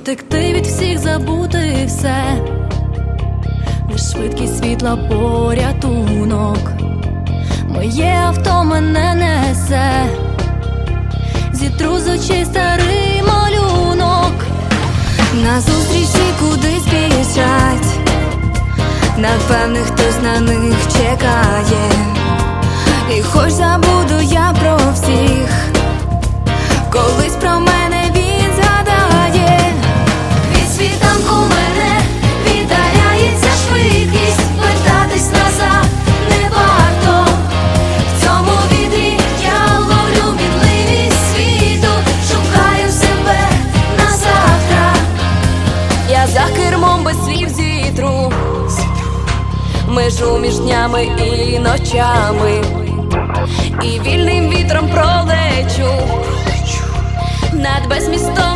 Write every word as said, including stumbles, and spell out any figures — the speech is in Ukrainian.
втекти від всіх, забути все, лиш швидкість світла порятунок. Моє авто мене несе, зітру з очей старий малюнок. Назустрічі кудись біжать, напевне хтось на них чекає. І хоч забуду я про всіх, колись про мене він згадає. Від світанку мене віддаляється швидкість, вертатись назад не варто. В цьому вітрі я ловлю мінливість світу, шукаю себе на завтра. Я за кермом без слів зітру межу між днями і ночами, і вільним вітром пролечу над безмістом.